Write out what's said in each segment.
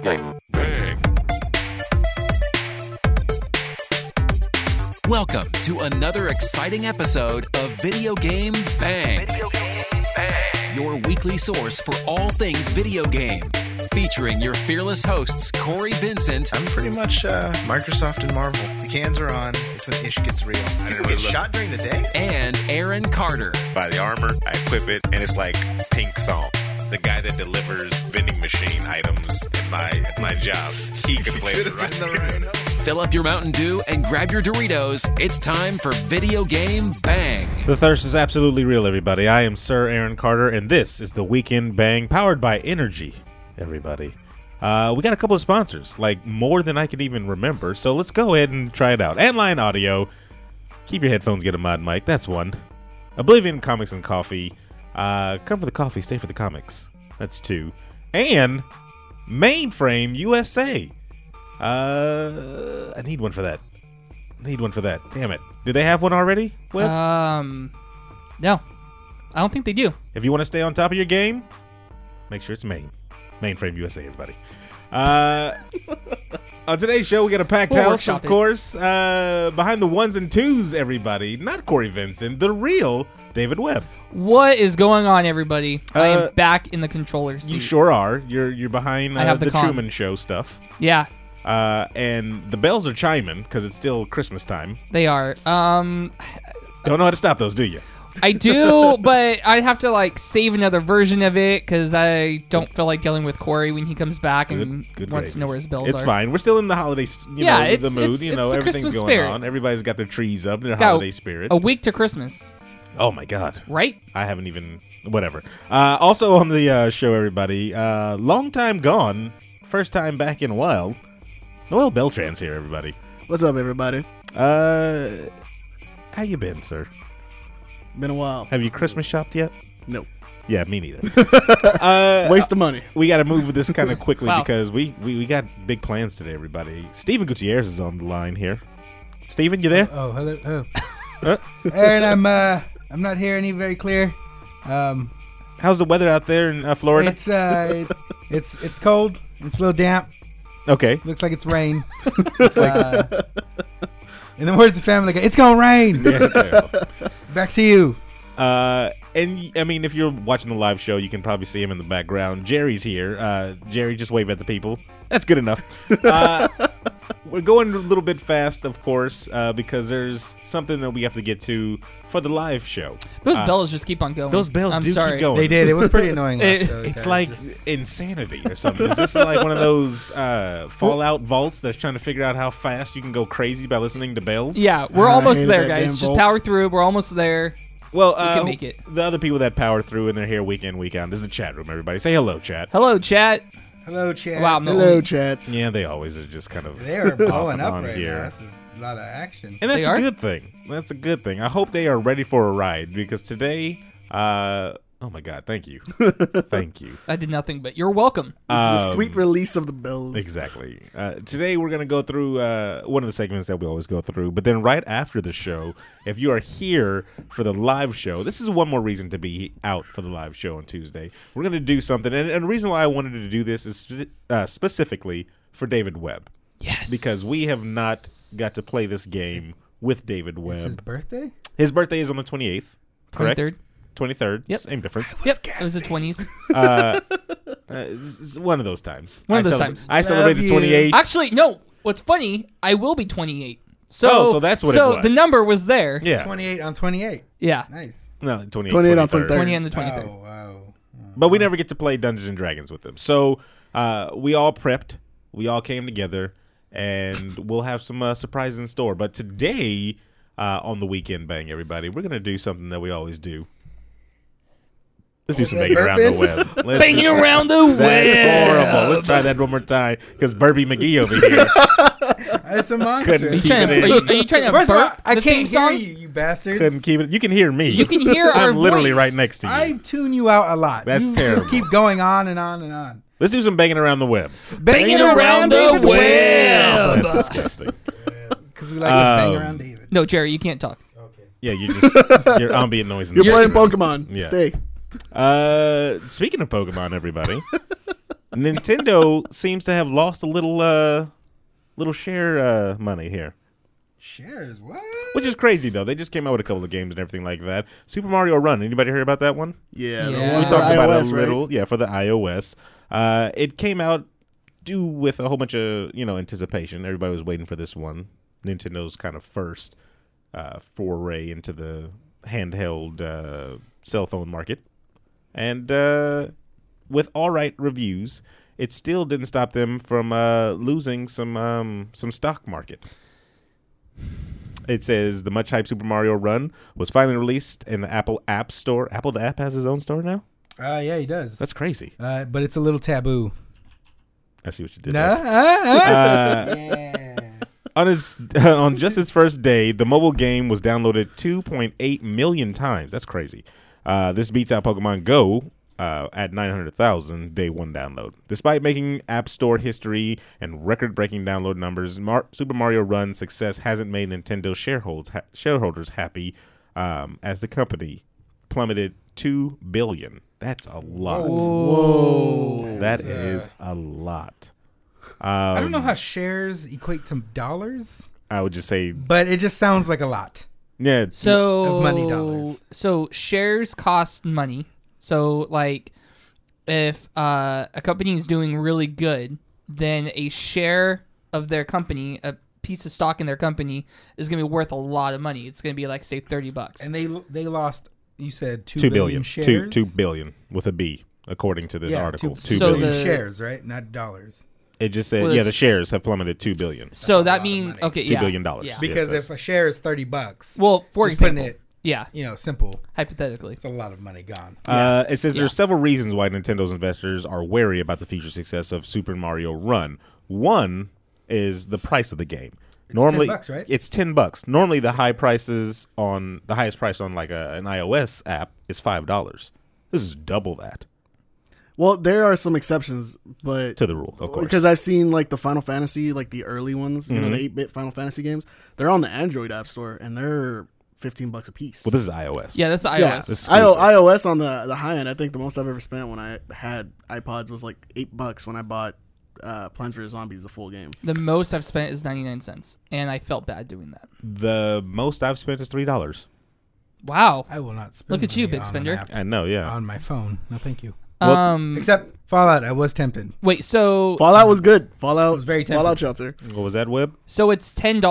game. Bang. Welcome to another exciting episode of Video Game Bang. Video game bang. Your weekly source for all things video game. Featuring your fearless hosts, Corey Vincent. I'm pretty much Microsoft and Marvel. The cans are on. It's when ish gets real. People get shot during the day? And Aaron Carter. Buy the armor, I equip it, and it's like pink thong. The guy that delivers vending machine items in my job, he can play the right. Fill up your Mountain Dew and grab your Doritos. It's time for Video Game Bang. The thirst is absolutely real, everybody. I am Sir Aaron Carter, and this is the Weekend Bang, powered by Energy, everybody. We got a couple of sponsors, like more than I can even remember, so let's go ahead and try it out. Antline Audio. Keep your headphones, get a mod mic. That's one. Oblivion Comics and Coffee. Come for the coffee, stay for the comics. That's two. And Mainframe USA. I need one for that. Damn it. Do they have one already? Well, no. I don't think they do. if you want to stay on top of your game, make sure it's Mainframe USA, everybody. On today's show, we got a packed We'll house, workshop of course. Behind the ones and twos, everybody. Not Corey Vincent, the real David Webb. What is going on, everybody? I Uh, am back in the controller seat. You sure are. You're behind I have the the con. Truman Show stuff. Yeah, And the bells are chiming because it's still Christmas time. they are. Don't know how to stop those, do you? I do, but I'd have to save another version of it because I don't feel like dealing with Corey when he comes back and Good wants to know where his bills It's are. fine. We're still in the holiday, Yeah, the it's- mood. it's the Everything's Christmas going spirit. on. Everybody's got their trees up, their Got holiday spirit. A week to Christmas, Oh my God, right? I haven't even. Whatever. Also on the show, everybody. Long time gone, first time back in a while. Noel Beltran's here, everybody. What's up, everybody? How you been, sir? Been a while. Have you Christmas shopped yet? No. Yeah, me neither. Waste of money. We got to move with this kind of quickly Wow. because we got big plans today, everybody. Steven Gutierrez is on the line here. Steven, you there? Oh, hello. Oh. Aaron, I'm not hearing you very clear. How's the weather out there in Florida? It's cold. It's a little damp. Okay. Looks like it's rain. In the words of Family Guy, it's gonna rain. Yeah, okay. Back to you. And I mean, if you're watching the live show, you can probably see him in the background. Jerry's here. Jerry, just wave at the people. That's good enough. We're going a little bit fast, of course, because there's something that we have to get to for the live show. Those bells just keep on going. Those bells I'm do sorry. keep going. They did. It was pretty annoying. last show, It's guys. like Just- insanity or something. Is this like one of those Fallout vaults that's trying to figure out how fast you can go crazy by listening to bells? Yeah, we're I almost hated there, that guys. damn Just Volt. power through. We're almost there. Well, can make it. the other people that power through and they're here week in, week out. This is the chat room, everybody. Say hello, chat. Hello, chat. hello, chat. Wow, I'm the Hello, only- chats. Yeah, they always are just kind of They are off blowing and up on right here. now. This is a lot of action. And that's They a are? good thing. That's a good thing. I hope they are ready for a ride because today, oh my God, thank you. Thank you. I did nothing, but you're welcome. The sweet release of the bells. Exactly. Today we're going to go through one of the segments that we always go through, but then right after the show, if you are here for the live show, this is one more reason to be out for the live show on Tuesday. We're going to do something, and the reason why I wanted to do this is specifically for David Webb, Yes. because we have not got to play this game with David It's his Webb. birthday? His birthday is on the 28th, correct? 23rd. 23rd. Yep. Same difference. Yep, it was the 20s. It's one of those times. One of I those celeb- times. I celebrated you. 28. Actually, no. What's funny, I will be 28. So that's what it So was. the number was there. Yeah. 28 on 28. Yeah. Nice. No, 28, 28 on 23rd. 20 and the 23rd. Oh, wow. But we never get to play Dungeons and Dragons with them. So we all prepped. We all came together. And we'll have some surprises in store. But today, on the Weekend Bang, everybody, we're going to do something that we always do. Let's do some banging around the web. Let's Banging do some- around the web. That's horrible. Let's try that one more time. Because Burby McGee over here It's a monster. couldn't Are you keep trying, it are in. you trying to First of all, burp I the theme can't hear song? you bastards. Couldn't keep it. You can hear me. You can hear our I'm literally voice. right next to you. I tune you out a lot. That's you terrible. just keep going on and on and on. Let's do some banging around the web. Banging around the David web. That's disgusting. Because we like to bang around David. No, Jerry, you can't talk. Yeah, you just your ambient noise. In the You're background. playing Pokemon. Yeah. Stay. Speaking of Pokemon, everybody, Nintendo seems to have lost a little share money here. Shares, what? Which is crazy, though. They just came out with a couple of games and everything like that. Super Mario Run. Anybody hear about that one? Yeah, Yeah. We for talked about it a iOS, right? little. Yeah, for the iOS. It came out due with a whole bunch of, anticipation. Everybody was waiting for this one. Nintendo's kind of first foray into the handheld cell phone market. And with all right reviews, it still didn't stop them from losing some stock market. It says the much-hyped Super Mario Run was finally released in the Apple App Store. Apple the App has his own store now? Yeah, he does. That's crazy. But it's a little taboo. I see what you did Nah, there. yeah. On just its first day, the mobile game was downloaded 2.8 million times. That's crazy. This beats out Pokemon Go at 900,000 day one download. Despite making App Store history and record-breaking download numbers, Super Mario Run's success hasn't made Nintendo shareholders happy, as the company plummeted $2 billion. That's a lot. Whoa. That is a lot. I don't know how shares equate to dollars, I would just say, but it just sounds like a lot. yeah. So Of money dollars. So shares cost money. So like, if a company is doing really good, then a share of their company, a piece of stock in their company, is going to be worth a lot of money. It's going to be like, say, $30. And they lost. You said 2 $2 billion billion. shares. 2 billion with a B, according to this article. 2 So billion. the- shares, right? Not dollars. It just said, Well, the it's- shares have plummeted $2 billion. So a that lot of means money. okay, $2 yeah, billion. Yeah. Because Yes, if a share is $30, Well, for just putting example, it, yeah, simple, hypothetically. it's a lot of money gone. It says there's several reasons why Nintendo's investors are wary about the future success of Super Mario Run. One is the price of the game. Normally, $10, right? It's $10. Normally, the highest price on like an iOS app is $5. This is double that Well, there are some exceptions, but to the rule, of course. because I've seen like the Final Fantasy, like the early ones, you know, the 8-bit Final Fantasy games. They're on the Android App Store, and they're $15 a piece. Well, this is iOS. Yeah, that's the iOS. Yeah, This is exclusive. iOS on the high end. I think the most I've ever spent when I had iPods was like $8 when I bought Plants vs Zombies, the full game. The most I've spent is 99 cents, and I felt bad doing that. The most I've spent is $3. Wow. I will not spend Look at you, money big on an spender. app I know, yeah. on my phone. No, thank you. Except Fallout, I was tempted. wait, so Fallout was good. Fallout was very tempting. Fallout Shelter. What was that, Web? so it's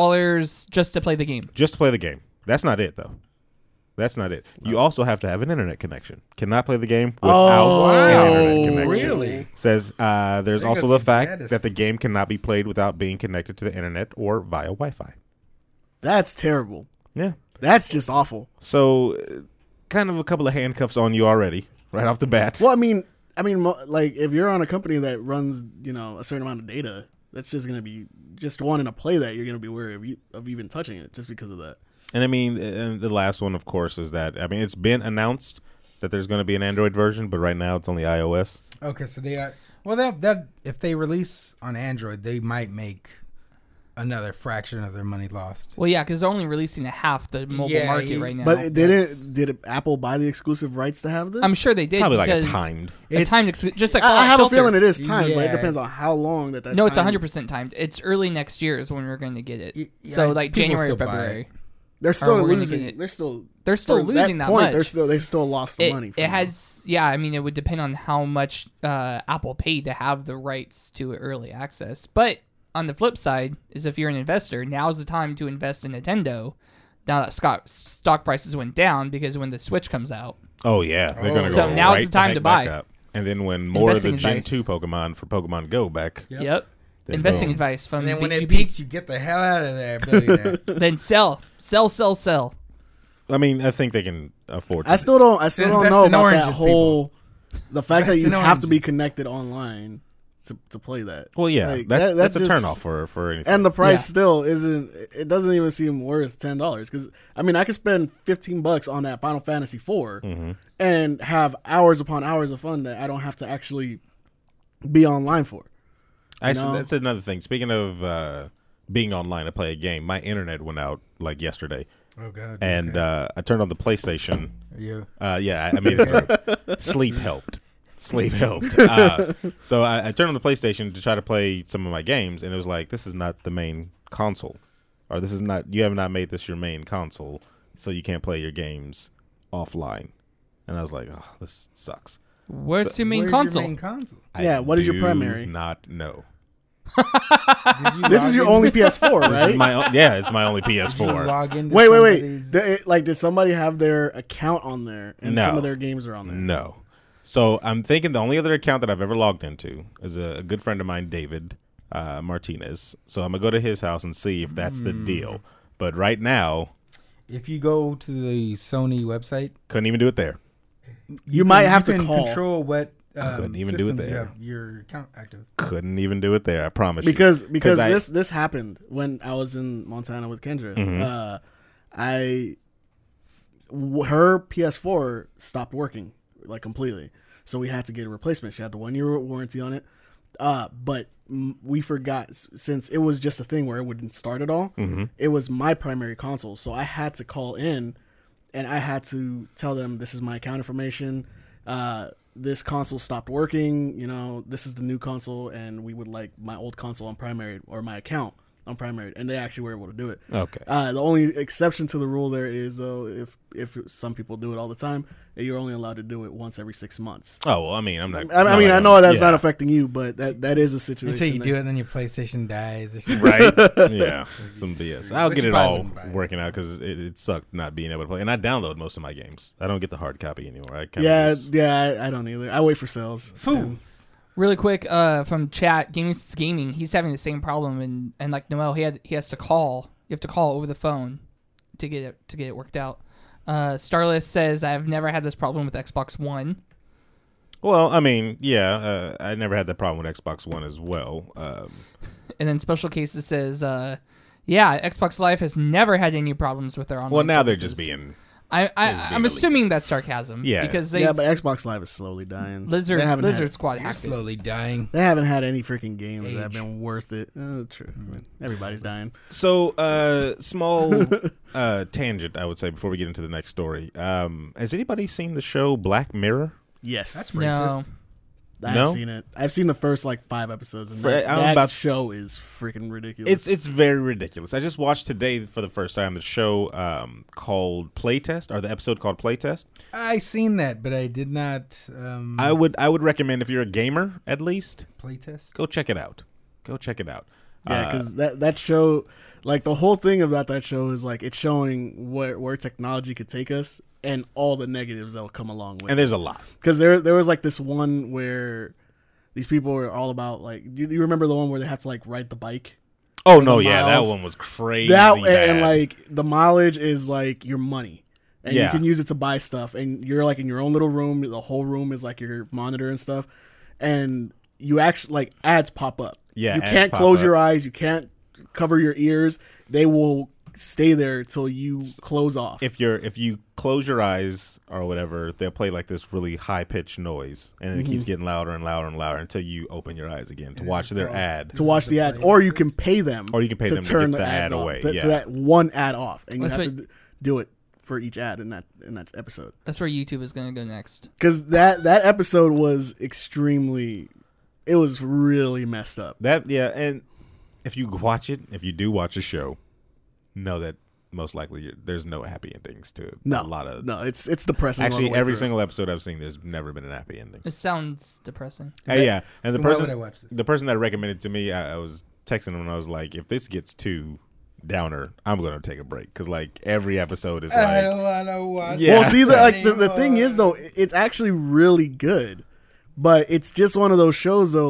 $10 just to play the game. Just to play the game. That's not it, though. That's not it. You also have to have an internet connection. Cannot play the game without an internet connection. Really? Says there's There also goes the your fact status. that the game cannot be played without being connected to the internet or via Wi-Fi. That's terrible. Yeah. That's just awful. So, kind of a couple of handcuffs on you already, right off the bat. Well, I mean, like if you're on a company that runs, you know, a certain amount of data, that's just gonna be just wanting to play that. You're gonna be wary of even touching it just because of that. And I mean, and the last one, of course, is that, I mean, it's been announced that there's going to be an Android version, but right now it's only iOS. Okay, so they are. Well, that if they release on Android, they might make another fraction of their money lost. Well, yeah, because they're only releasing half the mobile Yeah, market right now. But did Apple buy the exclusive rights to have this? I'm sure they did. Probably like a because timed. a timed just like I Fallout have Shelter. a feeling it is timed, but it Yeah. depends on how long that. No, it's time- 100% timed. It's early next year is when we're going to get it. Yeah, So like people January or still buy February. it. They're still we're gonna losing. get it. They're still They're for losing that point, much. They still lost the money. It from has, yeah. I mean, it would depend on how much Apple paid to have the rights to early access. But on the flip side, is if you're an investor, now's the time to invest in Nintendo. Now that stock prices went down because when the Switch comes out, Oh, yeah. They're going to So go now's right the time heck to back buy. up. And then when more of the Investing Gen advice. 2 Pokemon for Pokemon Go back, yep. Then Investing boom. advice from And then when it BGB. peaks, you get the hell out of there, billionaire. Then sell. I mean, I think they can afford to. I still don't Invest know in about that oranges, whole. The fact that Invest you in have to be oranges. connected online to play that. Well, yeah. Like, that's a just- turnoff for anything. And the price Yeah. still isn't. It doesn't even seem worth $10 because I mean I could spend $15 on that Final Fantasy IV and have hours upon hours of fun that I don't have to actually be online for. Actually, know? that's another thing. Speaking of being online to play a game, my internet went out like yesterday. Oh God! And I turned on the PlayStation. you Yeah, I made it through. Sleep helped. Sleep helped. So I turned on the PlayStation to try to play some of my games, and it was like, this is not the main console. Or this is not, you have not made this your main console, so you can't play your games offline. And I was like, oh, this sucks. What's your main Where's console? Your main console? Yeah, what is your do primary? Not know. This is your only PS4, This is right? my it's my only Did you PS4. log into Wait. somebody's- Did somebody have their account on there and No. some of their games are on there? No. So I'm thinking the only other account that I've ever logged into is a good friend of mine, David Martinez. So I'm gonna go to his house and see if that's the deal. But right now, If you go to the Sony website, couldn't even do it there. You might have you to can call. control what Couldn't even do it systems you there. have your account active. Couldn't even do it there. I promise because you. because I- this happened when I was in Montana with Kendra. Her PS4 stopped working like completely, so we had to get a replacement. She had the 1-year warranty on it, but we forgot since it was just a thing where it wouldn't start at all. It was my primary console, so I had to call in and I had to tell them this is my account information. This console stopped working, this is the new console, and we would like my old console on primary, or my account on primary, and they actually were able to do it. Okay. The only exception to the rule there is, though, if some people do it all the time, you're only allowed to do it once every 6 months. Oh well, I mean, I'm not. I mean, I know that's not affecting you, but that is a situation. Until you that- do it, then your PlayStation dies or something. right. Yeah, some BS. I'll Which get you it probably all wouldn't buy. working out because it sucked not being able to play. And I download most of my games. I don't get the hard copy anymore. I kinda just- I don't either. I wait for sales. Fools. Really quick, from chat, Gaming, he's having the same problem, and like Noel, he has to call. You have to call over the phone to get it worked out. Starless says, I've never had this problem with Xbox One. Well, I mean, yeah, I never had that problem with Xbox One as well. And then Special Cases says, yeah, Xbox Live has never had any problems with their online Well, now they're services. just being. I'm being assuming elitists. that's sarcasm. Yeah. Because they But Xbox Live is slowly dying. Lizard They haven't had- Squad You're hacked it. slowly dying. They haven't had any freaking games that have Age. been worth it. True. I mean, everybody's dying. So, small tangent, I would say, before we get into the next story. Has anybody seen the show Black Mirror? Yes, That's No. racist. I've No? seen it. I've seen the first 5 episodes, and For- that, I'm that about- show is freaking ridiculous. It's very ridiculous. I just watched today for the first time the show called Playtest, or the episode called Playtest. I seen that, but I did not I would recommend, if you're a gamer at least, playtest. go check it out. Go check it out. Yeah, because that show, the whole thing about that show is it's showing where technology could take us and all the negatives that will come along with And it. there's a lot. Because there was this one where these people were all about you remember the one where they have to ride the bike? Oh the no, yeah, that miles. one was crazy. That bad. and the mileage is your money. And you Yeah. can use it to buy stuff, and you're in your own little room. The whole room is your monitor and stuff, and you actually ads pop up. Yeah, you ads can't pop close up. your eyes. You can't cover your ears. They will stay there till you close off. if you close your eyes or whatever, they'll play this really high pitched noise, and it keeps getting louder and louder and louder until you open your eyes again to watch their ad. to watch the ads, or you can pay them, Or you can pay them to turn get the ads ad off, away, to yeah. that one ad off, and you That's have to do it for each ad in that episode. That's where YouTube is going to go next. Because that episode was extremely, it was really messed up. And if you watch it, if you do watch a show, know that most likely there's no happy endings to a lot of. No, it's depressing. all Actually, the way every through. single episode I've seen, there's never been an happy ending. It sounds depressing. Yeah, and the Why person would I watch this? the person that recommended to me, I was texting him and I was like, if this gets too downer, I'm gonna take a break because every episode is I don't want to watch. Yeah. Well, see, the thing anymore. is though, it's actually really good, but it's just one of those shows though.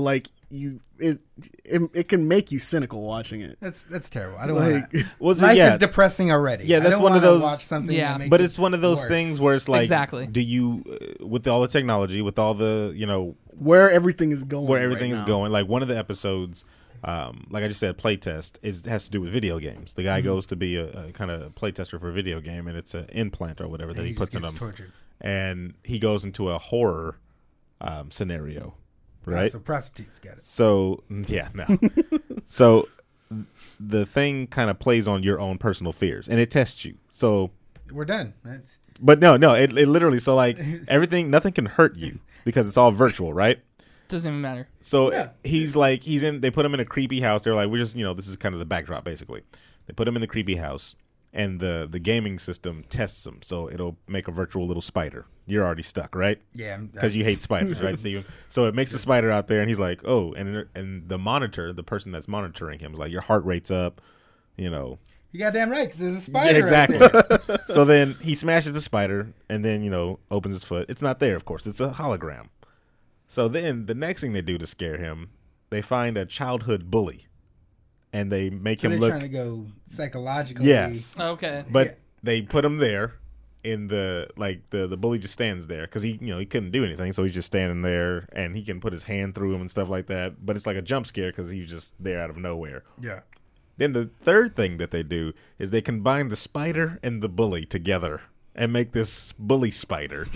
It can make you cynical watching it. That's terrible. I don't want to. was it, Life yeah, is depressing already. Yeah, I that's don't one of wanna those- Watch something Yeah. that makes but it it's one of those worse. things where it's Exactly. do you with all the technology, with all the Where everything is going. where everything right is now. going. One of the episodes, like I just said, playtest has to do with video games. The guy goes to be a kind of playtester for a video game, and it's an implant or whatever that he just puts in gets him, tortured. and he goes into a horror scenario, right? So prostitutes get it. So yeah, no. So the thing kind of plays on your own personal fears, and it tests you. So we're done. That's But no, it literally, so like everything, nothing can hurt you because it's all virtual, right? Doesn't even matter. So Yeah. they put him in a creepy house. They're like, we're just, this is kind of the backdrop, basically. They put him in the creepy house, and the gaming system tests him, so it'll make a virtual little spider. You're already stuck, right? yeah. Because you hate spiders, right, Steven? So it makes a spider out there, and he's like, oh, and the monitor, the person that's monitoring him is like, your heart rate's up, You goddamn right, because there's a spider. Yeah, exactly. Right there. So then he smashes the spider and then, opens his foot. It's not there, of course. It's a hologram. So then the next thing they do to scare him, they find a childhood bully. And they make So him they're look. trying to go psychologically. Yes. Okay. But Yeah. they put him there in the bully just stands there because he couldn't do anything. So he's just standing there and he can put his hand through him and stuff like that. But it's like a jump scare because he's just there out of nowhere. Yeah. Then the third thing that they do is they combine the spider and the bully together and make this bully spider.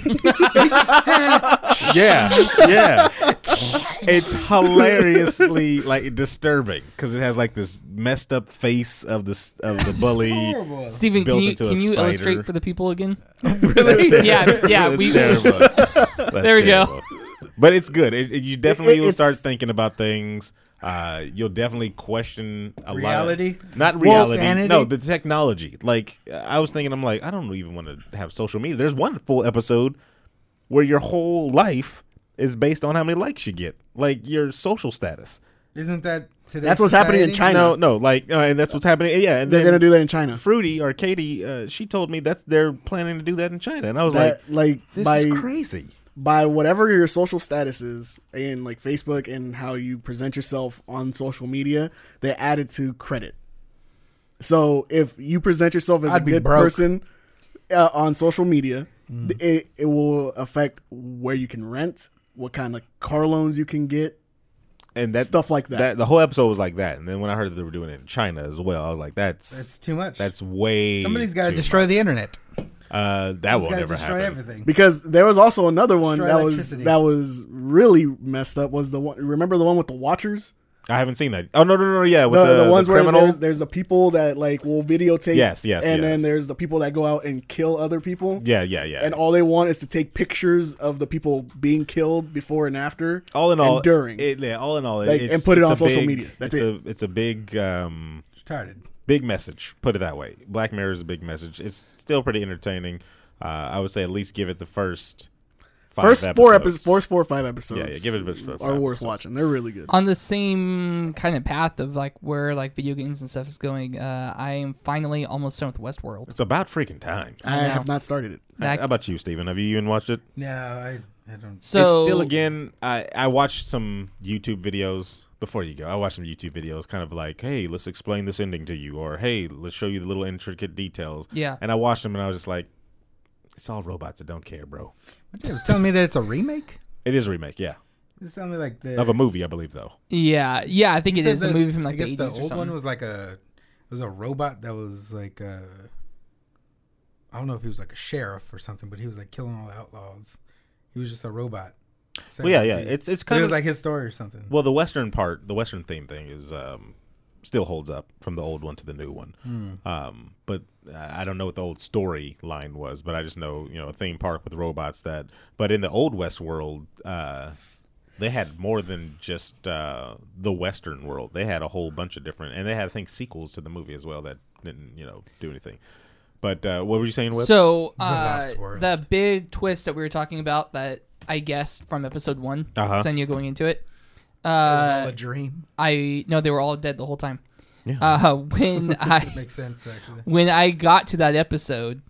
yeah. It's hilariously disturbing because it has this messed up face of the bully. Horrible. Steven, built can you, into a can you spider. illustrate for the people again? Really? Yeah. That's We. terrible. That's There we go. terrible. But it's good. You definitely will It's- start thinking about things. You'll definitely question a Reality? lot. Not reality. sanity? No, the technology. I was thinking, I'm like, I don't even want to have social media. There's one full episode where your whole life is based on how many likes you get, your social status. Isn't that today? That's what's happening in China. No, and that's what's happening. Yeah, and They're then gonna do that in China. Fruity or Katie, she told me that they're planning to do that in China, and I was this by is crazy. by whatever your social status is in Facebook and how you present yourself on social media, they added to credit. So if you present yourself as I'd a be good broke. person on social media, it will affect where you can rent, what kind of car loans you can get, And that stuff like that. The whole episode was like that, and then when I heard that they were doing it in China as well, I was like, That's too much. That's way. Somebody's got to too destroy much. the internet. That will never destroy happen. everything. Because there was also another one Destroy that electricity. was really messed up. Was the one? Remember the one with the Watchers? I haven't seen that. Oh no, yeah, with The ones where criminal. there's the people that will videotape. Yes, and yes. then there's the people that go out and kill other people. Yeah. And all they want is to take pictures of the people being killed before and after. all in all, and during. all in all, Like, it's, and put it it's on a social big- media. That's It's a big, Retarded. big message. Put it that way. Black Mirror is a big message. It's still pretty entertaining. I would say at least give it the first First 4 or 5 episodes. Yeah, give it a bit. are worth watching. They're really good. On the same kind of path of where video games and stuff is going, I am finally almost done with Westworld. It's about freaking time. I have not started it. How about you, Steven? Have you even watched it? No, I don't. So It's still again. I watched some YouTube videos before you go. I watched some YouTube videos, kind of like, hey, let's explain this ending to you, or hey, let's show you the little intricate details. Yeah. And I watched them, and I was just like, it's all robots that don't care, bro. It was telling me that it's a remake. It is a remake, yeah, It's telling me like the of a movie, I believe, though. yeah, I think You it said is a the- movie from I the guess 80s the or old something. one was it was a robot that was I don't know if he was like a sheriff or something, but he was killing all the outlaws. He was just a robot. So Well, yeah. It's But kind it of was like his story or something. well, the Western theme thing is still holds up from the old one to the new one. But I don't know what the old storyline was, but I just know, a theme park with robots but in the old West world, they had more than just the Western world. They had a whole bunch of different, and they had, I think, sequels to the movie as well that didn't, do anything. But what were you saying, Whip? So Lost World. the big twist that we were talking about that I guessed from episode 1, then you going into it. It was all a dream. No, they were all dead the whole time. Yeah. Makes sense actually. When I got to that episode,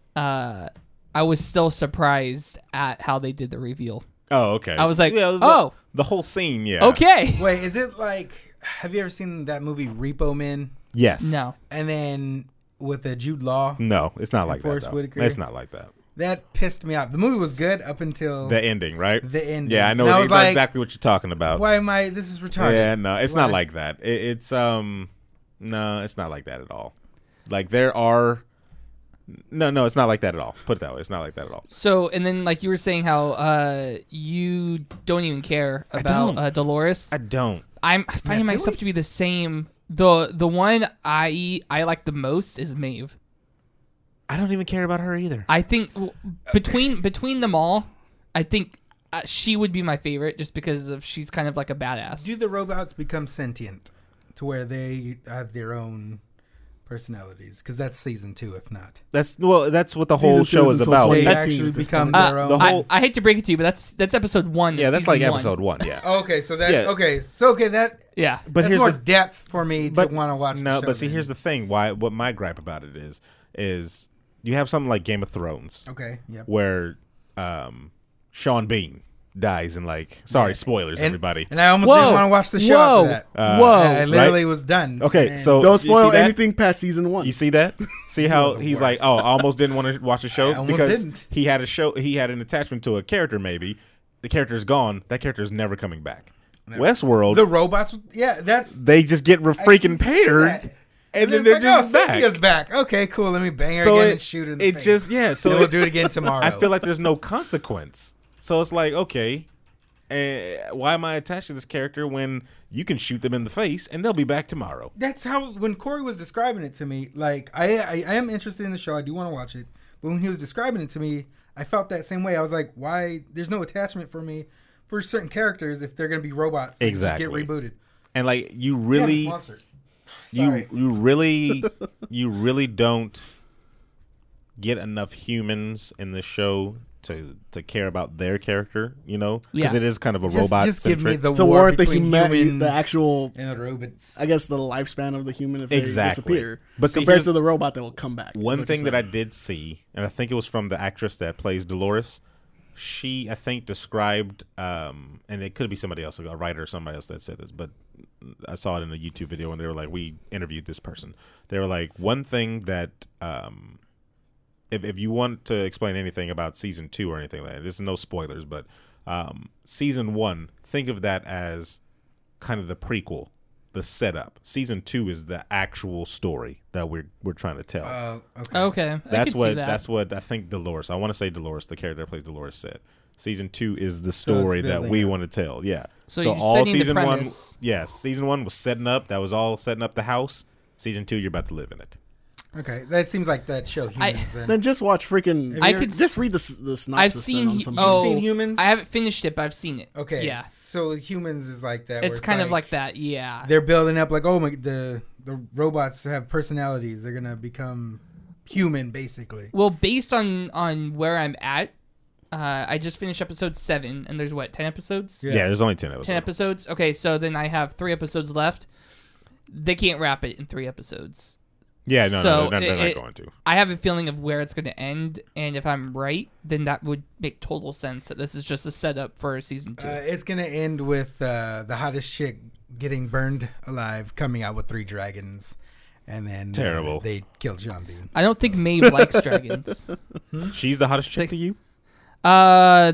I was still surprised at how they did the reveal. Oh, okay. I was like, Yeah, oh, the whole scene, yeah. okay. Wait, is it have you ever seen that movie Repo Man? Yes. No. And then with the Jude Law, No, it's not like that. Forrest Though. Whitaker? It's not like that. that pissed me off. The movie was good up until The ending, right? The ending. Yeah, I know And I was like, exactly what you're talking about. why am I? This is retarded. Yeah, no, it's Why? not like that. It's no, it's not like that at all. Like there are no, it's not like that at all. Put it that way. It's not like that at all. So, and then you were saying how you don't even care about don't. Dolores. I don't. I'm finding Matsui? myself to be the same. The one I like the most is Maeve. I don't even care about her either. I think between them all, I think she would be my favorite just because of she's kind of like a badass. Do the robots become sentient to where they have their own personalities? Because that's season 2, if not. That's what the whole Season 2 show is is until about. 2018 They at actually this become point. their own. the whole- I hate to break it to you, but that's episode 1. Yeah, that's like season episode 1. 1. Yeah. Okay, so that Yeah. that Yeah, But that's here's more the depth for me to want to watch. No, the show but see, then. here's the thing. What my gripe about it is you have something like Game of Thrones, Okay, yep. where Sean Bean dies in spoilers, And- everybody. And I almost didn't want to watch the show Whoa. after that. Whoa. I literally was done. Okay, And- so Don't you see spoil that? anything past season 1. You see that? See how the he's worst. like, oh, I almost didn't want to watch the show I almost because didn't. he had an attachment to a character. Maybe the character's gone. That character's never coming back. Westworld, the robots. Yeah, that's they just get I freaking can see paired, that. and then it's they're like, just oh, back. Cynthia's back. Okay, cool. Let me bang her So again it- and shoot her in the it face. just yeah. So So we'll do it again tomorrow. I feel like there's no consequence. So it's like, okay, why am I attached to this character when you can shoot them in the face and they'll be back tomorrow? That's how when Corey was describing it to me. Like I am interested in the show. I do want to watch it. But when he was describing it to me, I felt that same way. I was like, why? There's no attachment for me for certain characters if they're going to be robots. That Exactly. Just get rebooted. And like you Yeah, really, sponsored. you Sorry. you really don't get enough humans in the show to care about their character, because Yeah. it is kind of a Just robot give me centric. the to war warrant the between humans the actual, and the robots. I guess, the lifespan of the human if Exactly. they disappear. But see, compared here's- to the robot that will come back. One thing that I did see, and I think it was from the actress that plays Dolores, she, I think, described, and it could be somebody else, like a writer or somebody else that said this, but I saw it in a YouTube video and they were like, we interviewed this person. They were like, one thing that, if you want to explain anything about season 2 or anything like that, this is no spoilers, but season 1, think of that as kind of the prequel, the setup. Season 2 is the actual story that we're trying to tell. Okay. okay. I That's could see what that. that's what I think Dolores. I want to say Dolores, the character that plays Dolores, said. Season 2 is the So it's story that building we up. want to tell. Yeah. So So you're all setting the season 1, premise. yes, season 1 was setting up. That was all setting up the house. Season 2, you're about to live in it. Okay, that seems like that show Humans. then. Then just watch freaking. I could just read the synopsis. I've then seen. on some- Oh, seen Humans? I haven't finished it, but I've seen it. Okay, Yeah. So Humans is like that. where It's kind of like that. Yeah. they're building up like, oh my, the robots have personalities. They're gonna become human, basically. Well, based on where I'm at, I just finished episode 7, and there's 10 episodes. Yeah, there's only 10 episodes. 10 episodes. Okay, so then I have 3 episodes left. They can't wrap it in 3 episodes. Yeah, no, So they're not it- going to. I have a feeling of where it's going to end, and if I'm right, then that would make total sense that this is just a setup for season 2. It's gonna end with the hottest chick getting burned alive, coming out with 3 dragons, and then Terrible. they killed Sean Bean. I don't think Maeve likes dragons. She's the hottest chick to you? Well,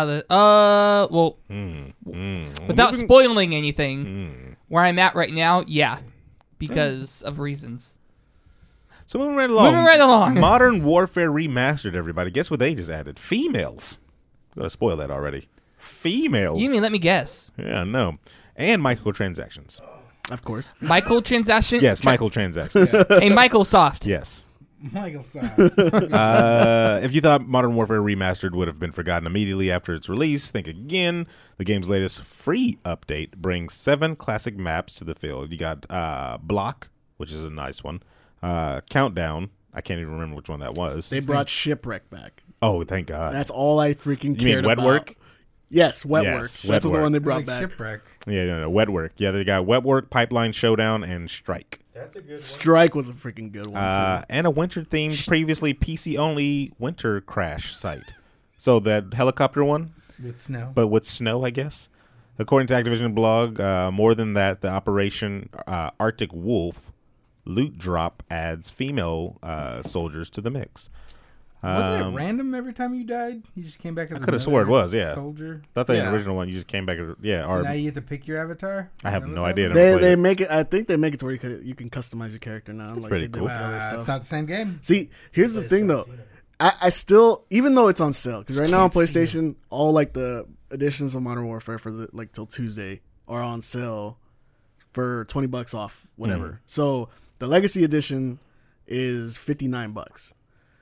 Mm. without Moving- spoiling anything, Mm. where I'm at right now, yeah, because of reasons. So moving right along. Moving right along. Modern Warfare Remastered, everybody. Guess what they just added? Females. Gotta spoil that already. Females. You mean let me guess? Yeah, no. And microtransactions. Of course. Michael transaction? Yes, microtransactions. Hey, Michael Soft. Yes. Michael Soft. If you thought Modern Warfare Remastered would have been forgotten immediately after its release, think again. The game's latest free update brings 7 classic maps to the field. You got Block, which is a nice one. Countdown. I can't even remember which one that was. They brought Shipwreck back. Oh, thank God. That's all I freaking You mean cared Wet about. Work? Yes, Wet Yes, Work. Wet That's what the Work. one they brought Like back. Shipwreck. Yeah, no, Wet Work. Yeah, they got Wet Work, Pipeline Showdown, and Strike. Strike was a freaking good one too. And a winter-themed, previously PC-only winter crash site. So that helicopter one, With snow. but with snow, I guess. According to Activision blog, more than that, the Operation Arctic Wolf loot drop adds female soldiers to the mix. Wasn't it random every time you died? You just came back as I coulda swore it another was, yeah. soldier. Thought that in Yeah. the original one, you just came back. Yeah, So or now you get to pick your avatar? I have Is that no what's idea. happening? Never played They it. make it. I think they make it to where you can customize your character now. That's pretty cool. It's not the same game. See, here's the thing though. I still, even though it's on sale, because right now on Can't see PlayStation, all like the editions of Modern Warfare for the like till Tuesday are on sale for $20 off, whatever. So the Legacy Edition is $59.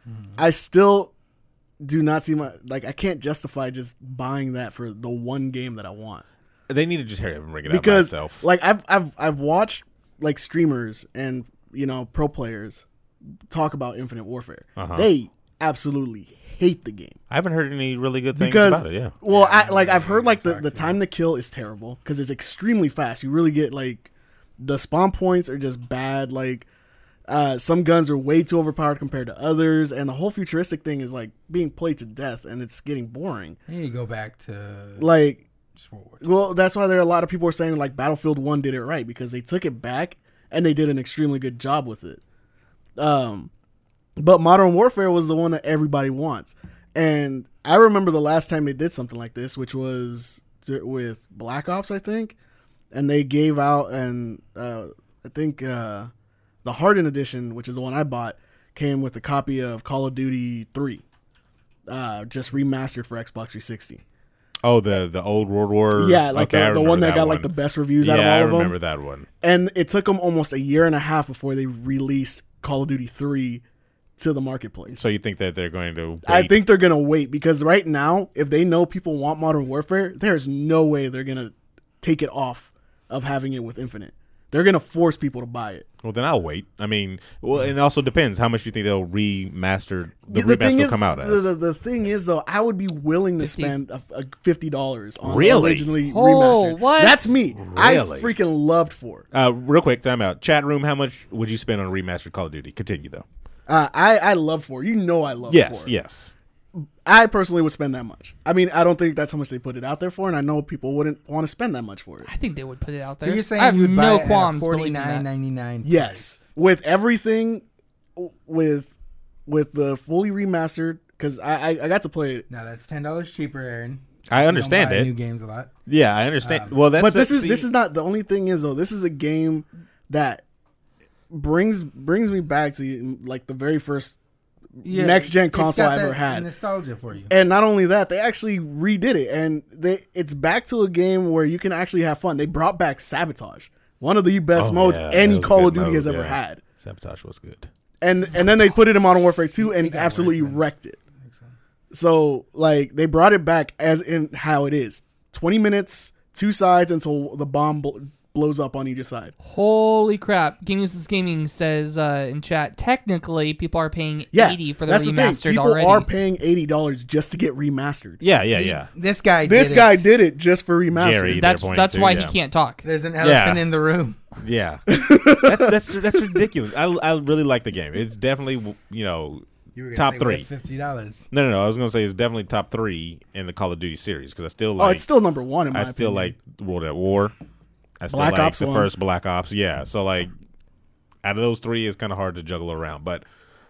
I still do not see I can't justify just buying that for the one game that I want. They need to just hurry up and bring it Because out by itself. like I've watched like streamers and pro players talk about Infinite Warfare. They absolutely hate the game. I haven't heard any really good things Because, about it. Yeah. well, I've heard like the time to kill is terrible because it's extremely fast. You really get like the spawn points are just bad. Like some guns are way too overpowered compared to others, and the whole futuristic thing is like being played to death, and it's getting boring. You need to go back to Like, World War II. well, that's why there are a lot of people are saying like Battlefield 1 did it right because they took it back and they did an extremely good job with it. But Modern Warfare was the one that everybody wants. And I remember the last time they did something like this, which was with Black Ops, I think. And they gave out, and I think the Hardened Edition, which is the one I bought, came with a copy of Call of Duty 3, just remastered for Xbox 360. Oh, the old World War. Yeah, like okay, the one that got like the best reviews out of all of them. I remember that one. And it took them almost a year and a half before they released Call of Duty 3 to the marketplace. So you think that they're going to wait? I think they're going to wait because right now, if they know people want Modern Warfare, there's no way they're going to take it off of having it with Infinite. They're going to force people to buy it. Well, then I'll wait. I mean, well, it also depends how much you think they'll remaster. The remaster will come out as. The thing is, though, I would be willing to spend $50 on Really? originally Oh, remastered. what? That's me. I Really? freaking loved 4. Real quick, time out. Chat room, how much would you spend on remastered Call of Duty? Continue though. I love 4. You know I love 4. Yes. I personally would spend that much. I mean, I don't think that's how much they put it out there for, and I know people wouldn't want to spend that much for it. I think they would put it out So there. you're I saying have you would buy no it qualms at believing that. $49.99? Yes, with everything, with the fully remastered, because I got to play it. Now that's $10 cheaper, Aaron. I You don't understand buy it. New games a lot. Yeah, I understand. Well, that's But this is not the only thing. Is though this is a game that brings me back to like the very first next gen it's console got I ever that had. Nostalgia for you. And not only that, they actually redid it, and it's back to a game where you can actually have fun. They brought back Sabotage, one of the best modes any Call of Duty has ever had. Sabotage was good. And then they put it in Modern Warfare 2 and absolutely wrecked it. So like they brought it back as in how it is: 20 minutes, 2 sides until the bomb blows up on either side. Holy crap. Game Uses Gaming says in chat, technically people are paying Yeah, $80 for the that's the thing. remastered People already. are paying $80 just to get remastered. Yeah. This guy did it just for remastered. Jerry. That's They're that's pointing why to, he yeah. can't talk. There's an elephant Yeah. in the room. Yeah. that's ridiculous. I really like the game. It's definitely, You were gonna top say 3. $50. No. I was gonna say it's definitely top 3 in the Call of Duty series because I still like. Oh, it's still number 1 in my I still opinion. like World at War. I still Black like Ops the 1. first Black Ops. Yeah. So like, out of those 3, it's kind of hard to juggle around. But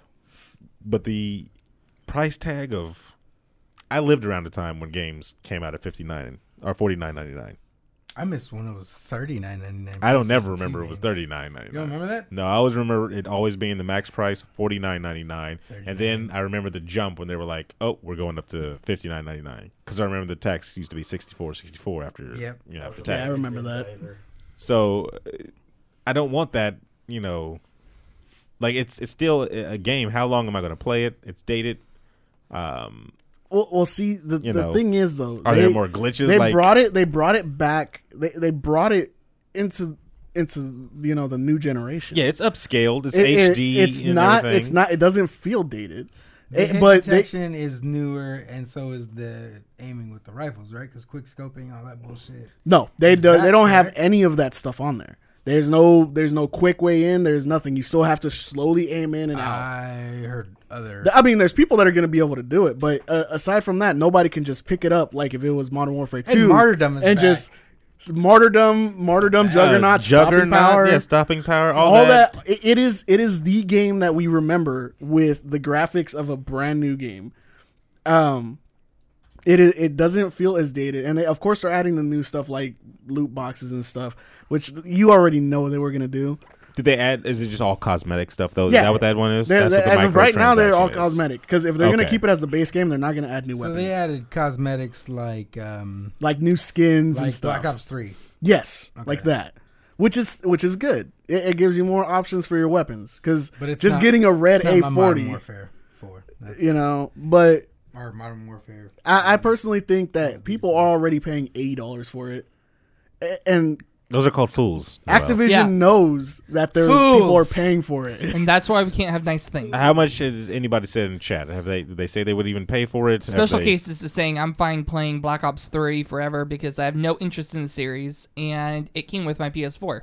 the price tag of, I lived around the time when games came out at $59 or $49.99. I missed when it was $39.99. I don't never remember it was $39.99. You don't remember that? No, I always remember it always being the max price, $49.99, and then I remember the jump when they were like, "Oh, we're going up to $59.99," because I remember the tax used to be $64 after after Yeah, tax. I remember that. So I don't want that. Like it's still a game. How long am I going to play it? It's dated. Well, see, the thing is though, Are there more glitches? They brought it back. They brought it into the new generation. Yeah, it's upscaled. It's HD. It's and not. everything. It's not. It doesn't feel dated. The hit But detection is newer, and so is the aiming with the rifles, right? Because quick scoping, all that bullshit. No, they Is don't. that They don't have correct? any of that stuff on there. There's no quick way in. There's nothing. You still have to slowly aim in and out. I heard other. I mean, there's people that are going to be able to do it, but aside from that, nobody can just pick it up like if it was Modern Warfare 2. And Martyrdom is and back. just martyrdom, Juggernaut, stopping power, yeah, stopping power, all that. that. It is the game that we remember with the graphics of a brand new game. It doesn't feel as dated, and of course they're adding the new stuff like loot boxes and stuff, which you already know they were going to do. Did they add? Is it just all cosmetic stuff though? Is Yeah. that what that one is? As of right now, they're all microtransaction is. cosmetic because if they're going to Okay. keep it as the base game, they're not going to add new So weapons. they added cosmetics like Like new skins and like stuff. Black Ops 3. Yes, like that, which is good. It gives you more options for your weapons because But it's just not- getting a red It's not my Modern A40. Warfare 4. you know. But Or Modern Warfare. I personally think that people are already paying $80 for it, and Those are called fools. Noel. Activision Yeah. knows that people are paying for it. And that's why we can't have nice things. How much has anybody said in chat? Did they say they would even pay for it? Have Special they- Cases is saying I'm fine playing Black Ops 3 forever because I have no interest in the series, and it came with my PS4.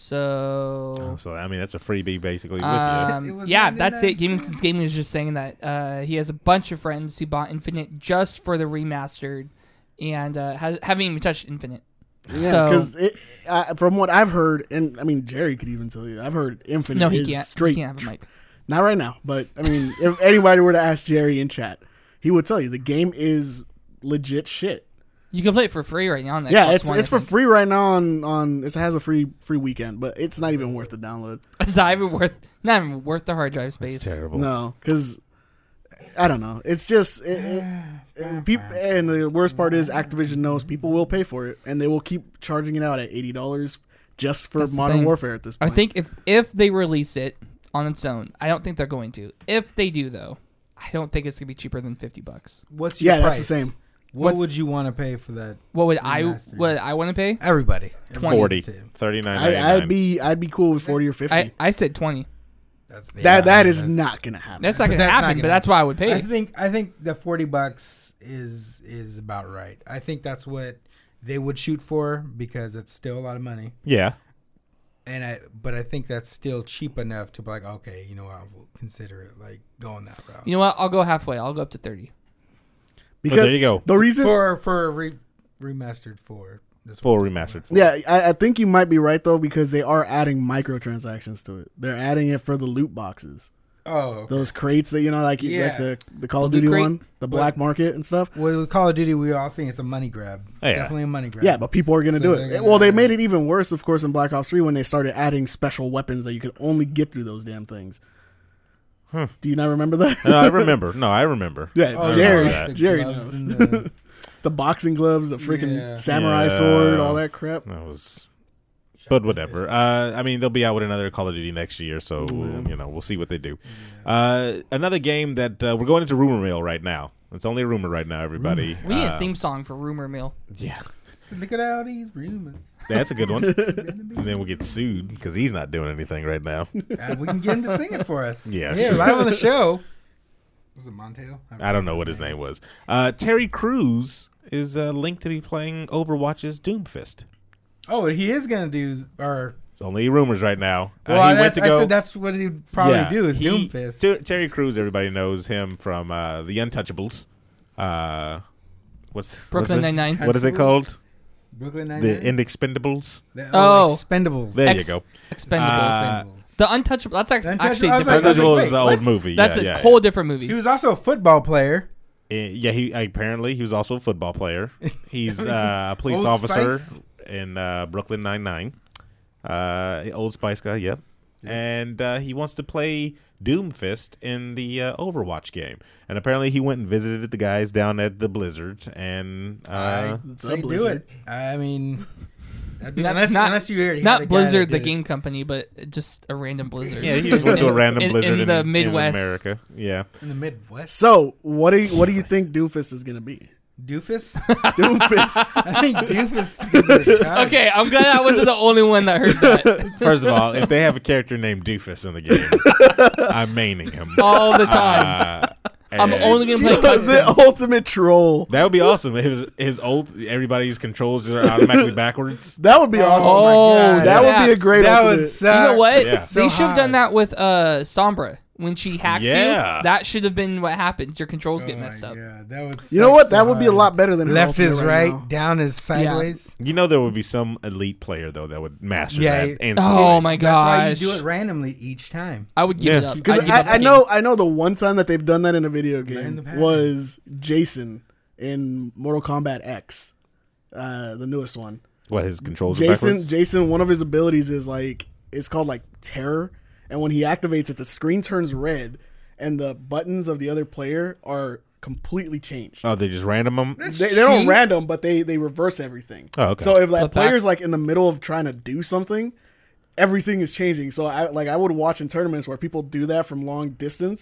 So, So I mean, that's a freebie basically with you. It was yeah, 99 that's it. Gaming Since Gaming is just saying that he has a bunch of friends who bought Infinite just for the remastered, and haven't even touched Infinite. Yeah, So- because from what I've heard, and I mean Jerry could even tell you, I've heard Infinite No, he is can't. straight. He can't have a mic. Not right now, but I mean, if anybody were to ask Jerry in chat, he would tell you the game is legit shit. You can play it for free right now on the Yeah, Xbox One, it's I for think. free right now on it has a free weekend, but it's not even worth the download. It's not even worth the hard drive space. It's terrible. No, because I don't know. It's just people, and the worst part is Activision knows people will pay for it, and they will keep charging it out at $80 just for That's the Modern thing. Warfare at this I point. think if they release it on its own, I don't think they're going to. If they do, though, I don't think it's gonna be cheaper than $50. What's your Yeah, price? that's the same. What What's- would you want to pay for that? What would Remastered. I want to pay? Everybody. 40, Everybody. $39.99. I'd be cool with 40 or 50. I said 20. That's, that is that's- not gonna happen. That's not But gonna that's not happen, gonna but that's why I would pay. I think the $40 is about right. I think that's what they would shoot for because it's still a lot of money. Yeah. But I think that's still cheap enough to be like, okay, you know, I'll consider it like going that route. You know what? I'll go halfway. I'll go up to 30. Because there you go. The reason, For remastered 4. This Full one. remastered. yeah, I think you might be right though because they are adding microtransactions to it. They're adding it for the loot boxes, Oh, okay. those crates that like Yeah. the Call of The loot Duty crate? one, the black market and stuff. Well, with Call of Duty, we all think it's a money grab. It's Yeah. definitely a money grab. Yeah, but people are gonna So do they're it. gonna Well, they add made it. it even worse, of course, in Black Ops 3 when they started adding special weapons that you could only get through those damn things. Do you not remember that? No, I remember. No, I remember. Yeah, Oh, Jerry, that. the Jerry gloves knows. and the- The boxing gloves, the freaking Yeah. samurai Yeah. sword, all that crap. That was. But whatever. I mean, they'll be out with another Call of Duty next year, so we'll see what they do. Another game that we're going into rumor mill right now. It's only a rumor right now, everybody. We need a theme song for Rumor Mill. Yeah, Look at all these rumors. that's a good one. And then we'll get sued because he's not doing anything right now. We can get him to sing it for us. Yeah, Here, sure. live on the show. Was it Montail? I don't know what his name was. Terry Crews is linked to be playing Overwatch's Doomfist. Oh, he is gonna do. Or It's only rumors right now. well, He went to go. I said that's what he'd probably do is Doomfist. Terry Crews, everybody knows him from The Untouchables. What's Brooklyn it- Nine-Nine. What is it called? Brooklyn The Nine-Nine? Inexpendables. Oh. Expendables. There you go. Expendables. The Untouchable. That's actually Untouchable, I was different. like, Untouchables wait, is an what? old movie. That's yeah, a whole different movie. He was also a football player. Yeah, he was also a football player. He's a police Old officer Spice? in Brooklyn Nine-Nine. Old Spice guy, yep. And he wants to play Doomfist in the Overwatch game. And apparently he went and visited the guys down at the Blizzard. And I say do Blizzard. it. I mean, that'd be, Not- unless you already had a not guy Blizzard, that the did it. game company, but just a random Blizzard. yeah, he just went to a random in Blizzard the Midwest. in America. Yeah. in the Midwest. So, what do you think Doomfist is gonna be? Doofus. Doomfist. I think Doofus is gonna be tired. Okay, I'm glad I wasn't the only one that heard that First of all, if they have a character named Doofus in the game, I'm maining him. all the time. I'm and only gonna play the customs. ultimate troll. That would be awesome. His old everybody's controls are automatically backwards. That would be awesome. Oh, that would be a snap. great That ultimate. would suck. You know what? Yeah. They should have done that with Sombra. When she hacks Yeah. you, that should have been what happens. Your controls get messed up. Yeah, that would. You know suck what? so That would be a hard. lot better than her Left is ultimate right, now. down is sideways. You know there would be some elite player though that would master Yeah, that it- instantly. Oh my That's why you gosh! do it randomly each time. I would give it Yeah. up. Because I'd give up the I game. I know the one time that they've done that in a video Learn the game pattern. was Jason in Mortal Kombat X, the newest one. What his controls are backwards? Jason, one of his abilities is it's called like terror, and when he activates it, the screen turns red, and the buttons of the other player are completely changed. Oh, they just random them. They don't random, but they reverse everything. Oh, okay. So if that Flip back. player's like in the middle of trying to do something, everything is changing. So I would watch in tournaments where people do that from long distance,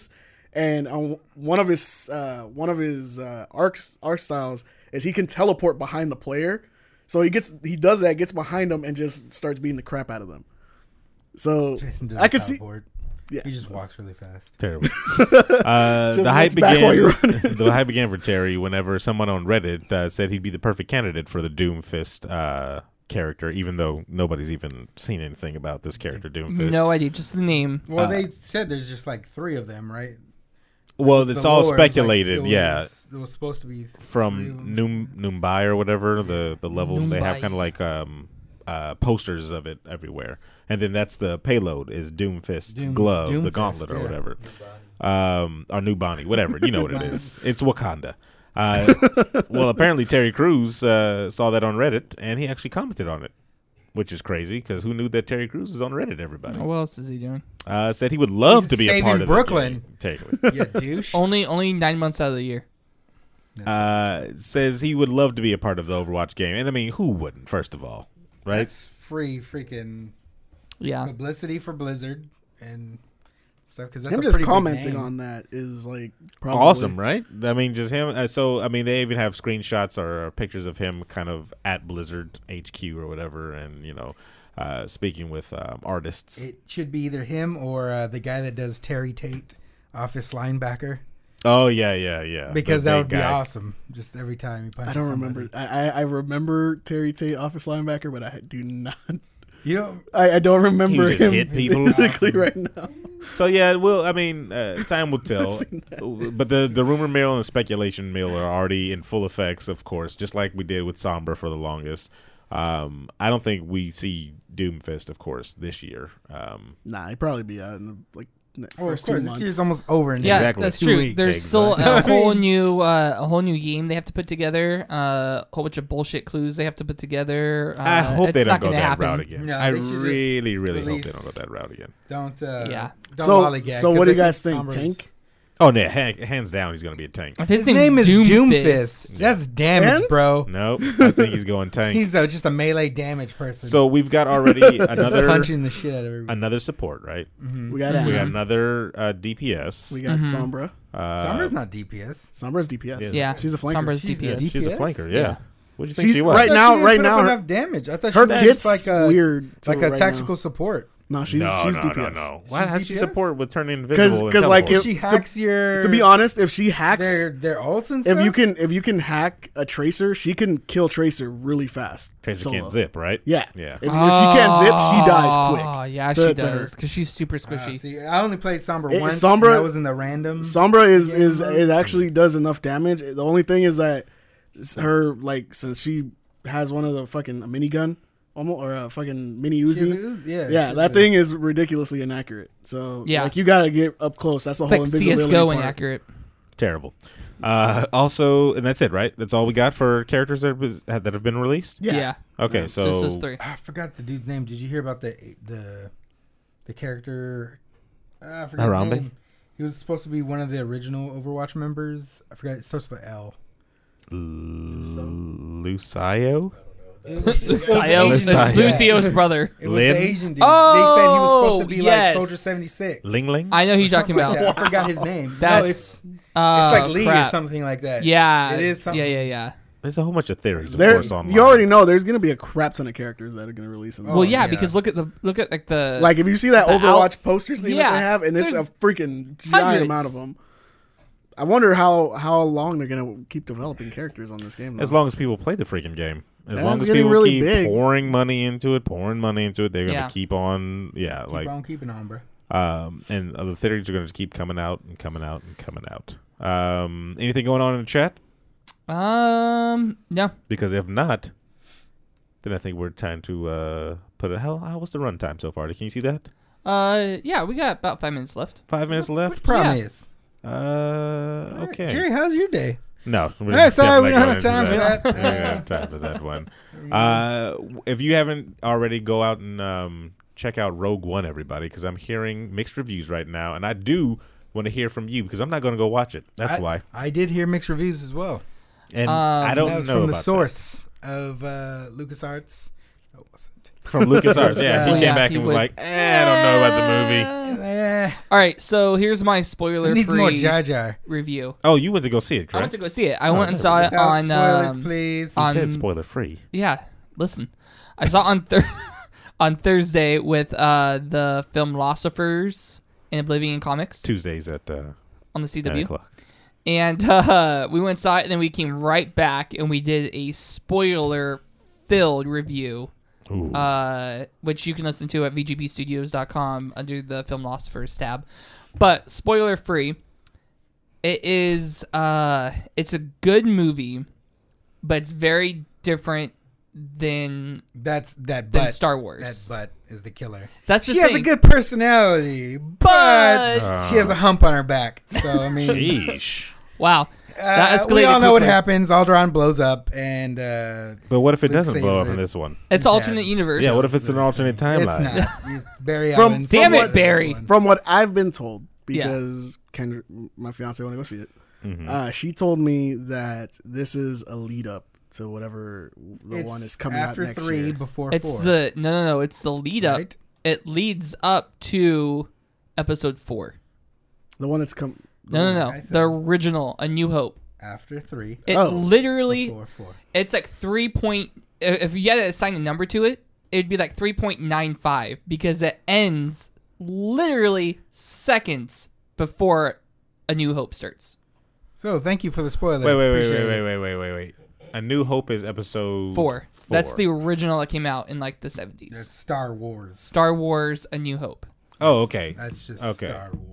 and one of his arc styles is he can teleport behind the player. So he does that, gets behind them, and just starts beating the crap out of them. So Jason does I could see. teleport. Yeah. He just walks really fast. Terrible. The hype looks back while you're running. The hype began for Terry whenever someone on Reddit said he'd be the perfect candidate for the Doomfist character, even though nobody's even seen anything about this character, Doomfist. No idea, just the name. Well, they said there's just like 3 of them, right? Well, it's The all lore, it was like- speculated. it was supposed to be 3 of From them. Numbai or whatever, the level they have Numbai. kind of like posters of it everywhere, and then that's the payload is Doomfist glove, the Doomfist, gauntlet or yeah. whatever, or New Bonnie, whatever. You know what it is. It's Wakanda. Well, apparently Terry Crews saw that on Reddit, and he actually commented on it, which is crazy because who knew that Terry Crews was on Reddit? Everybody What else is he doing? said he would love He's to be a saving part of Brooklyn. the game. You douche. Only 9 months out of the year. Says he would love to be a part of the Overwatch game, and I mean, who wouldn't? First of all, right? That's free freaking Yeah. publicity for Blizzard and stuff because that's Him a just pretty big commenting name. on that is like probably Awesome, right? I mean, just him. So, I mean, they even have screenshots or pictures of him kind of at Blizzard HQ or whatever, and speaking with artists. It should be either him or the guy that does Terry Tate, Office linebacker, Oh yeah. because The that big would be guy. awesome. Just every time he punches I don't somebody. remember. I remember Terry Tate, office linebacker, but I do not. You know, I don't remember just him hit people? physically right now. So yeah, well, I mean, time will tell. seen But the rumor mill and the speculation mill are already in full effects, of course, just like we did with Sombra for the longest. I don't think we see Doomfist, of course, this year. Nah, he'd probably be out in the oh, of first 2 course, this months. year's almost over. In Yeah, Exactly. that's 2 true. weeks. There's still Exactly. a whole new game they have to put together. A whole bunch of bullshit clues they have to put together. I hope they it's don't not go gonna that happen. route again. No, I they should just really hope they release- don't go that route again. Don't Yeah. don't So, lollygag, so 'cause what do I you guys think? Sombra's- Tank? Oh, yeah, hands down, he's going to be a tank. If His name's name is Doomfist. Doomfist. That's damage, And? bro. Nope, I think he's going tank. He's just a melee damage person. So we've got already Just another punching the shit out of everybody. another support, right? We got We got Ana. another DPS. We got Sombra. Sombra's not DPS. Sombra's DPS. Yeah, she's a flanker. Sombra's She's DPS. a She's a DPS? flanker, yeah. Yeah. What do you think She's she was? right I thought now- she didn't right put now up her- enough damage. I thought she Her was kit's just like a weird. to like a right tactical now. support. No, she's no, DPS. no. Why She's how'd she DPS? support with turning invisible? Because and like teleport? She hacks your. To be honest, if she hacks, their ults and if stuff. you can hack a Tracer, she can kill Tracer really fast. Tracer solo. can't zip, right? Yeah, Yeah. If she can't zip, she dies Oh, quick. yeah, to- she to does her. because she's super squishy. See, I only played Sombra It- once. Sombra- and that was in the random. Sombra is Game mode. actually does enough damage. The only thing is that her since she has one of the fucking a minigun, almost or a fucking mini She has Uzi. a Uzi, yeah, Yeah, she that has a- thing is ridiculously inaccurate. So Yeah. you gotta get up close. That's the It's whole like invisibility CS:GO part. inaccurate. Terrible. Also, and that's it, right? That's all we got for characters that have been released. Yeah. Okay, Just so those 3. I forgot the dude's name. Did you hear about the character? I forgot Harambe? his name. He was supposed to be one of the original Overwatch members. I forgot. It starts with L. Lucio. It was the Lucio, Asian it's dude. Lucio's brother. It was Lin? the Asian dude. Oh, they said he was supposed to be yes. like Soldier 76. Ling Ling. I know who you're talking Something like about. that. I forgot his name. That's no, it's it's like Lee or something like that. Yeah, It is something. Yeah. There's a whole bunch of theories, of There, course, online. you already know there's gonna be a crap ton of characters that are gonna release in this. Well, game. yeah, because look at like the Like if you see that The Overwatch posters thing that Yeah, they have, and there's a there's freaking giant hundreds. amount of them. I wonder how long they're gonna keep developing characters on this game. As though. long as people play the freaking game. As Yeah, long it's as getting people really keep big. pouring money into it, they're gonna Yeah. keep on. Yeah, Keep on keeping on, bro. and the theories are gonna just keep coming out and coming out and coming out. Anything going on in the chat? no. Because if not, then I think we're time to put a what's the runtime so far? Can you see that? Yeah, we got about 5 minutes left. 5 minutes What left. the problem Yeah. is? Okay. Jerry, how's your day? No, we're Hey, sorry, we definitely don't have going time into for that. We don't have time for that one. If you haven't already, go out and check out Rogue One, everybody, because I'm hearing mixed reviews right now, and I do want to hear from you because I'm not going to go watch it. That's why. I did hear mixed reviews as well. And I don't That was know from the about source of LucasArts. No, it wasn't. From LucasArts. Yeah, he Well, came yeah, back he and was would- like, I don't know about the movie. All right, so here's my It needs more spoiler-free Jar Jar. review. Oh, you went to go see it, I went correct? to go see it. I went and there saw we it Without on. spoilers, please. You on- said spoiler free. Yeah, listen. I saw it on on Thursday with the film Philosophers and Oblivion Comics Tuesdays at on the 9 CW. o'clock. And we went and saw it, and then we came right back and we did a spoiler-filled review, Ooh. which you can listen to at vgbstudios.com under the Film Philosophers tab. But spoiler-free, it is it's a good movie, but it's very different than That's that than butt. Star Wars. That butt is the killer. That's the She has a thing. good personality, but she has a hump on her back. So I mean, Sheesh. Wow. That we escalated all know what quickly. happens. Alderaan blows up, and But what if it Luke doesn't blow saves up in it. this one? It's Dead. alternate universe. Yeah, what if it's an alternate it's timeline? not. He's Barry From- Allen. Damn it, somewhere in this Barry. one. From what I've been told, Yeah. because Kendra, my fiance, want to go see it. Mm-hmm. She told me that this is a lead up to whatever the It's one is coming out after next 3, year. before It's 4. the no. It's the lead up. Right? It leads up to episode 4. The one that's come. No. I said- The original, A New Hope. After 3, It Oh. literally, before 4. it's like 3 point. If you had to assign a number to it, it'd be like 3.95 because it ends literally seconds before A New Hope starts. So thank you for the spoiler. Wait. Appreciate it. Wait. A New Hope is episode 4. That's the original that came out in like the 70s. That's Star Wars. Star Wars: A New Hope. Oh, okay. That's just Okay. Star Wars.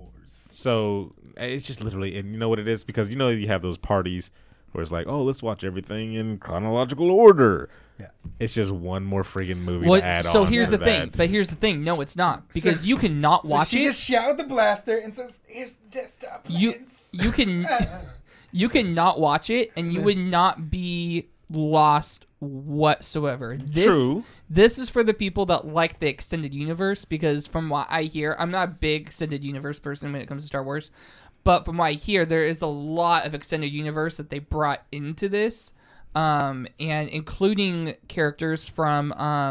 So it's just literally, and you know what it is? Because you know you have those parties where it's like, oh, let's watch everything in chronological order. Yeah. It's just one more friggin' movie What? to add So on here's to the thing. that. But here's the thing. No, it's not because So- you cannot watch so she it. just shot with the blaster and says, "Here's the desktop You plans." you can you cannot watch it and you would not be lost whatsoever. True. This is for the people that like the extended universe because from what I hear, I'm not a big extended universe person when it comes to Star Wars, but from what I hear, there is a lot of extended universe that they brought into this. And including characters from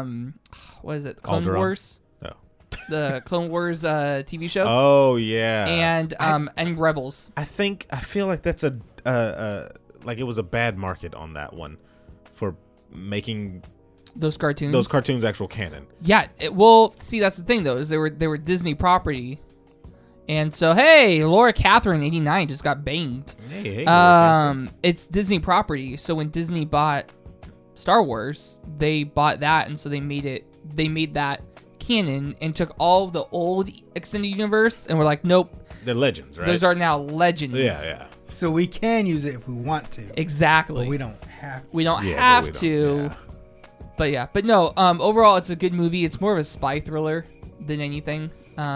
what is it? Clone Alderaan? Wars, No. the Clone Wars TV show, Oh yeah. and Rebels. I feel like that's like it was a bad market on that one for making Those cartoons. those cartoons actual canon. Yeah, well, see, that's the thing though, is they were Disney property, and so hey, Laura Catherine 89 just got banged. Hey, It's Disney property, so when Disney bought Star Wars, they bought that, and so they made that canon and took all the old extended universe and were like, nope, they're legends, right? those are now legends. yeah. So we can use it if we want to. Exactly. But we don't have to. We don't Yeah, but have we don't, to. yeah. But no. Overall, it's a good movie. It's more of a spy thriller than anything.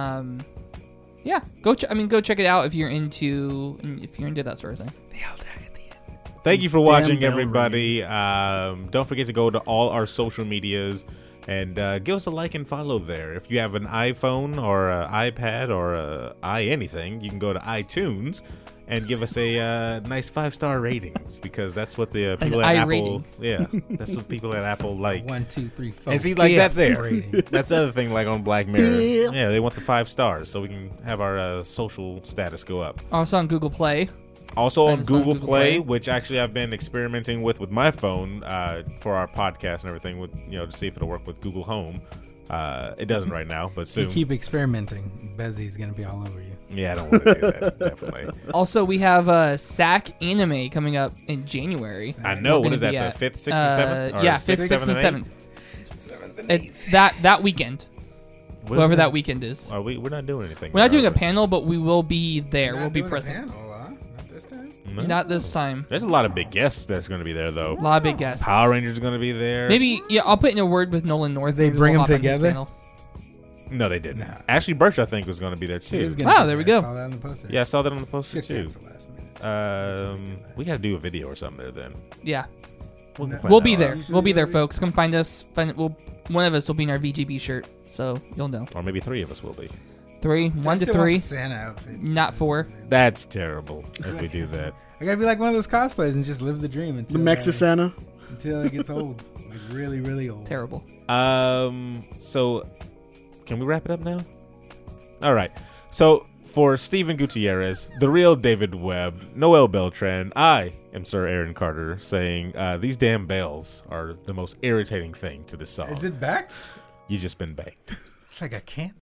Yeah. Go check it out if you're into that sort of thing. Thank you for watching, bell everybody. Don't forget to go to all our social medias and give us a like and follow there. If you have an iPhone or an iPad or anything, you can go to iTunes and give us a nice 5-star ratings because that's what the people at Apple. rating. Yeah, that's what people at Apple like. 1, 2, 3, 4. And see, like that there. rating. That's the other thing, like on Black Mirror. Yeah, they want the 5 stars so we can have our social status go up. Also on Google Play. Also on And it's on Google Google Play, Play. which actually I've been experimenting with my phone for our podcast and everything, with to see if it'll work with Google Home. It doesn't right now, but You soon. keep experimenting. Bezzy's going to be all over you. Yeah, I don't want to do that. Definitely. Also, we have SAC Anime coming up in January. I know. We're What is that? gonna The be at, 5th, 6th, and 7th? Or Yeah, 6th, 5th, 6th, and 7th? 7th. It's that weekend. Whoever that weekend is. Are we're not doing anything. We're not doing a are we? panel, but we will be there. Not We'll be doing a present. panel, huh? Not this time. No? Not this time. There's a lot of big guests that's going to be there, though. A lot of big guests. Power Rangers are going to be there. Maybe, yeah, I'll put in a word with Nolan North. They Maybe bring we'll them hop on his together? panel. No, they didn't. Nah. Ashley Birch, I think, was going to be there, She too. is gonna Oh, be there we I go. saw that on the poster. Yeah, I saw that on the poster, Should too. cancel last minute. We got to do a video or something there, then. Yeah. We'll plan We'll that be out. there. We'll be there, folks. Come find us. One of us will be in our VGB shirt, so you'll know. Or maybe 3 of us will be. 3, I 1 to still want 3, the Santa outfit. not 4. That's terrible if we do that. I gotta be like one of those cosplayers and just live the dream The until Mexa Santa. until it gets old. Like really, really old. Terrible. So can we wrap it up now? All right. So for Steven Gutierrez, the real David Webb, Noel Beltran, I am Sir Aaron Carter saying these damn bells are the most irritating thing to this song. Is it back? You just been banged. It's like I can't.